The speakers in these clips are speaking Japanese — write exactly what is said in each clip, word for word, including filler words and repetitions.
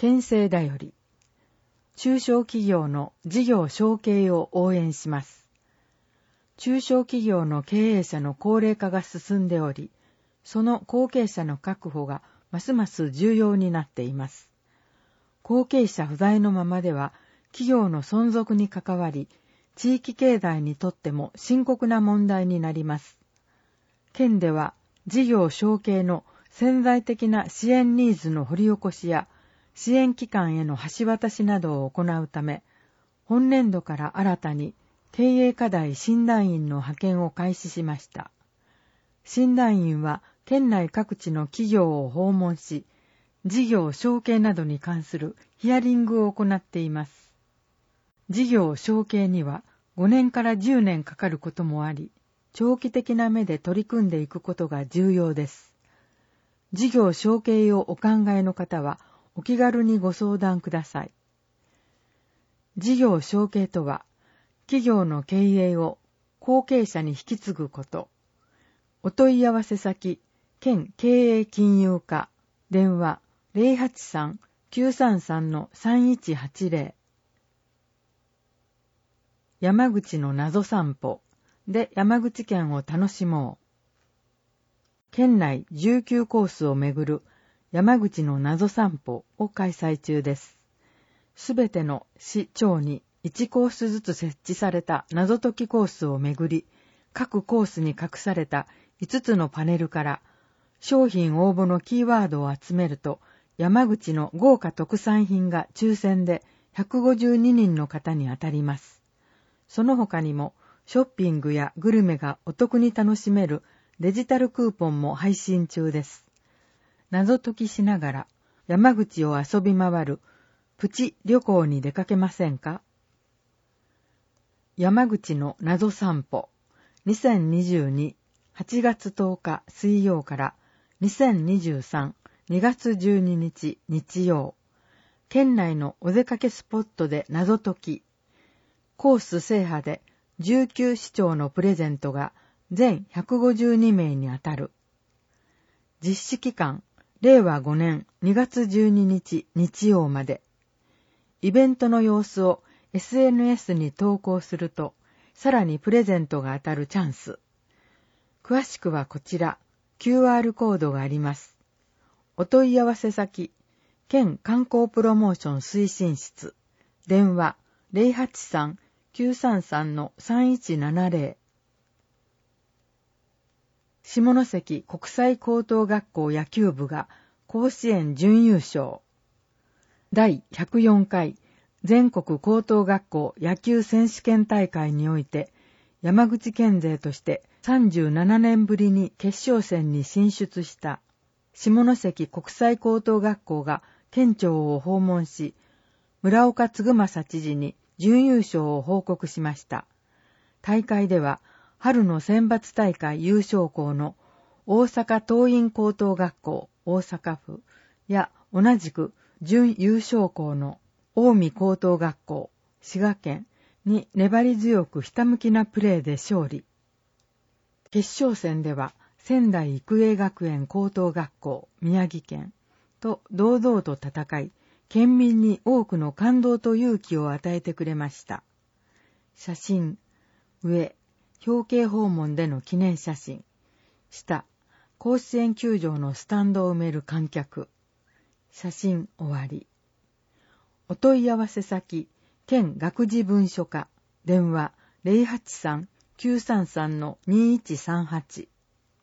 県政だより、中小企業の事業承継を応援します。中小企業の経営者の高齢化が進んでおり、その後継者の確保がますます重要になっています。後継者不在のままでは、企業の存続に関わり、地域経済にとっても深刻な問題になります。県では、事業承継の潜在的な支援ニーズの掘り起こしや、支援機関への橋渡しなどを行うため、本年度から新たに経営課題診断員の派遣を開始しました。診断員は県内各地の企業を訪問し、事業承継などに関するヒアリングを行っています。事業承継にはごねんからじゅうねんかかることもあり、長期的な目で取り組んでいくことが重要です。事業承継をお考えの方は、お気軽にご相談ください。事業承継とは、企業の経営を後継者に引き継ぐこと。お問い合わせ先、県経営金融課、電話 ゼロはちさん きゅうさんさん さんいちはちゼロ。山口の謎散歩で山口県を楽しもう。県内じゅうきゅうコースをめぐる山口の謎散歩を開催中です。すべての市町にいちコースずつ設置された謎解きコースをめぐり、各コースに隠されたいつつのパネルから商品応募のキーワードを集めると、山口の豪華特産品が抽選でひゃくごじゅうににんの方に当たります。その他にもショッピングやグルメがお得に楽しめるデジタルクーポンも配信中です。謎解きしながら山口を遊び回るプチ旅行に出かけませんか？山口の謎散歩にせんにじゅうに はちがつとおか水曜からにせんにじゅうさん にがつじゅうににち日曜、県内のお出かけスポットで謎解き、コース制覇でじゅうきゅう市町のプレゼントが全ひゃくごじゅうにめいに当たる。実施期間、れいわごねんにがつじゅうににち日曜まで。イベントの様子を エスエヌエス に投稿すると、さらにプレゼントが当たるチャンス。詳しくはこちら、キューアール コードがあります。お問い合わせ先、県観光プロモーション推進室、電話 ゼロはちさん きゅうさんさん さんいちななゼロ。下関国際高等学校野球部が甲子園準優勝。だいひゃくよんかい全国高等学校野球選手権大会において、山口県勢としてさんじゅうななねんぶりに決勝戦に進出した下関国際高等学校が県庁を訪問し、村岡嗣政知事に準優勝を報告しました。大会では、春の選抜大会優勝校の大阪桐蔭高等学校大阪府や同じく準優勝校の近江高等学校滋賀県に粘り強くひたむきなプレーで勝利。決勝戦では仙台育英学園高等学校宮城県と堂々と戦い、県民に多くの感動と勇気を与えてくれました。写真、上、表敬訪問での記念写真。下、甲子園球場のスタンドを埋める観客。写真終わり。お問い合わせ先、県学事文書課、電話 ゼロはちさん きゅうさんさん にいちさんはち。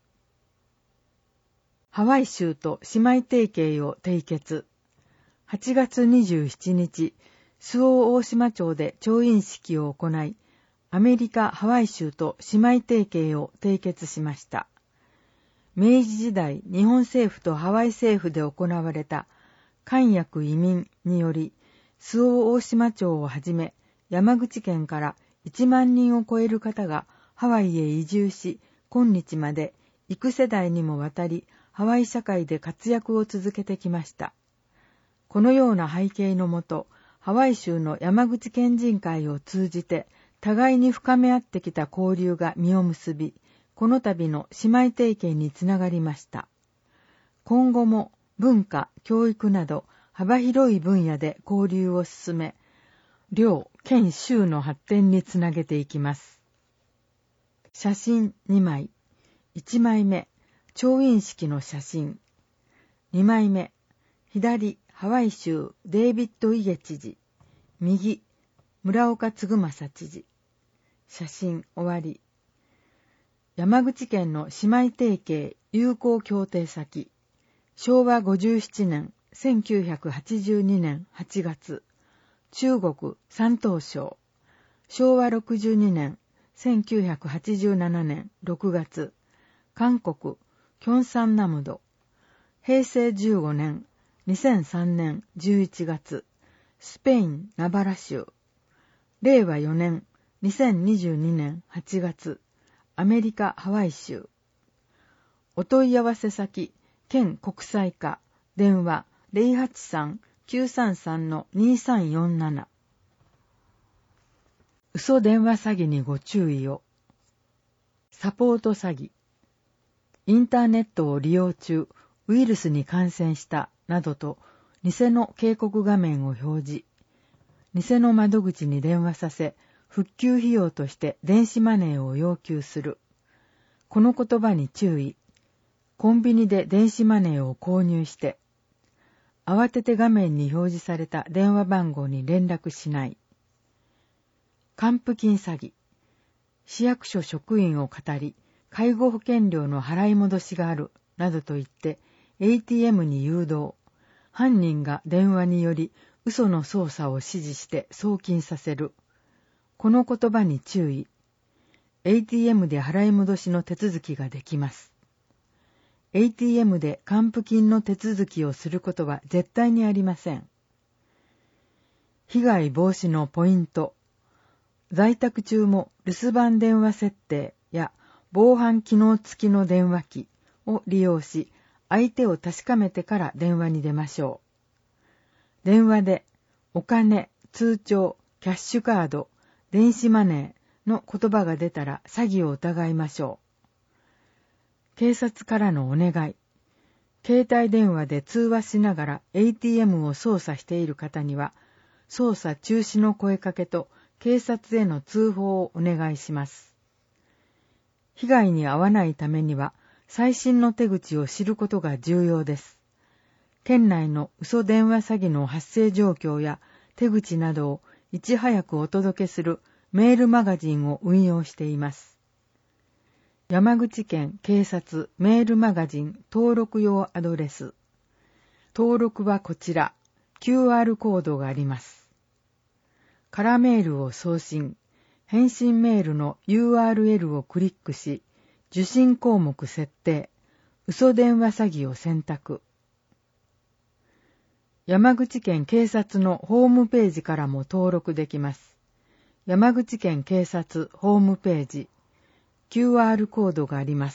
ハワイ州と姉妹提携を締結。はちがつにじゅうしちにち、周防大島町で調印式を行い、アメリカ・ハワイ州と姉妹提携を締結しました。明治時代、日本政府とハワイ政府で行われた官役移民により、周防大島町をはじめ、山口県からいちまんにんを超える方がハワイへ移住し、今日まで幾世代にもわたりハワイ社会で活躍を続けてきました。このような背景のもと、ハワイ州の山口県人会を通じて、互いに深め合ってきた交流が実を結び、この度の姉妹提携につながりました。今後も文化、教育など幅広い分野で交流を進め、領、県、州の発展につなげていきます。写真にまい。いちまいめ、調印式の写真。にまいめ、左、ハワイ州デイビッド・イゲ知事。右、村岡嗣政知事。写真終わり。山口県の姉妹提携友好協定先。しょうわごじゅうななねん、せんきゅうひゃくはちじゅうにねんはちがつ。中国山東省。しょうわろくじゅうにねん、せんきゅうひゃくはちじゅうななねんろくがつ。韓国キョンサンナムド。へいせいじゅうごねん、にせんさんねんじゅういちがつ。スペインナバラ州。れいわよねん、にせんにじゅうにねんはちがつ。アメリカハワイ州。お問い合わせ先、県国際課、電話 ゼロはちさん きゅうさんさん にさんよんなな。嘘電話詐欺にご注意を。サポート詐欺。インターネットを利用中、ウイルスに感染したなどと偽の警告画面を表示。偽の窓口に電話させ、復旧費用として電子マネーを要求する。この言葉に注意。コンビニで電子マネーを購入して、慌てて画面に表示された電話番号に連絡しない。還付金詐欺。市役所職員を語り、介護保険料の払い戻しがある、などと言って、エーティーエム に誘導。犯人が電話により、嘘の操作を指示して送金させる。この言葉に注意。エーティーエム で払い戻しの手続きができます。エーティーエム で還付金の手続きをすることは絶対にありません。被害防止のポイント。在宅中も留守番電話設定や防犯機能付きの電話機を利用し、相手を確かめてから電話に出ましょう。電話でお金、通帳、キャッシュカード、電子マネーの言葉が出たら詐欺を疑いましょう。警察からのお願い。携帯電話で通話しながら エーティーエム を操作している方には、操作中止の声かけと警察への通報をお願いします。被害に遭わないためには、最新の手口を知ることが重要です。県内の嘘電話詐欺の発生状況や手口などをいち早くお届けするメールマガジンを運用しています。山口県警察メールマガジン登録用アドレス。登録はこちら、キューアール コードがあります。空メールを送信、返信メールの ユーアールエル をクリックし、受信項目設定、嘘電話詐欺を選択。山口県警察のホームページからも登録できます。山口県警察ホームページ、キューアール コードがあります。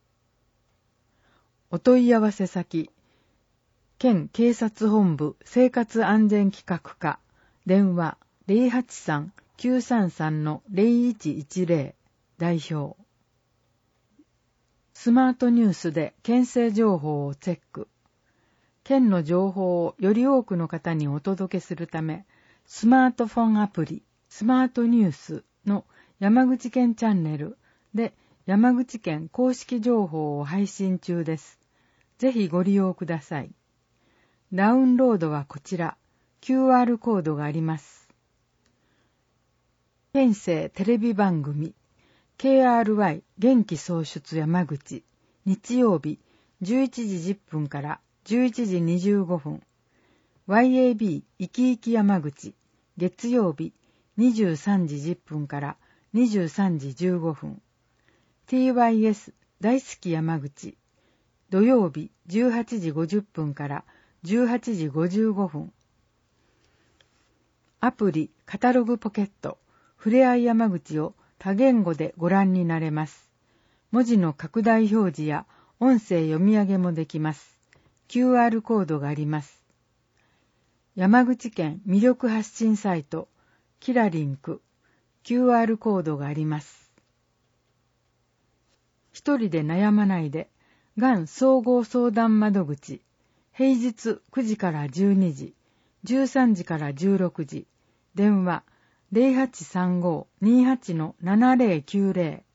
お問い合わせ先、県警察本部生活安全企画課、電話 ゼロはちさん きゅうさんさん ゼロいちいちゼロ 代表。スマートニュースで県政情報をチェック。県の情報をより多くの方にお届けするため、スマートフォンアプリ、スマートニュースの山口県チャンネルで山口県公式情報を配信中です。ぜひご利用ください。ダウンロードはこちら、キューアール コードがあります。県政テレビ番組 ケーアールワイ 元気創出山口、日曜日じゅういちじじゅっぷんからじゅういちじにじゅうごふん、ワイエービー いきいき山口、月曜日にじゅうさんじじゅっぷんからにじゅうさんじじゅうごふん、ティーワイエス 大好き山口、土曜日じゅうはちじごじゅっぷんからじゅうはちじごじゅうごふん、アプリカタログポケット、ふれあい山口を多言語でご覧になれます。文字の拡大表示や音声読み上げもできます。キューアール コードがあります。山口県魅力発信サイト、キラリンク、キューアール コードがあります。一人で悩まないで、がん総合相談窓口、 平日くじからじゅうにじ、じゅうさんじからじゅうろくじ、電話 ゼロはちさんご にーはち ななゼロきゅうゼロ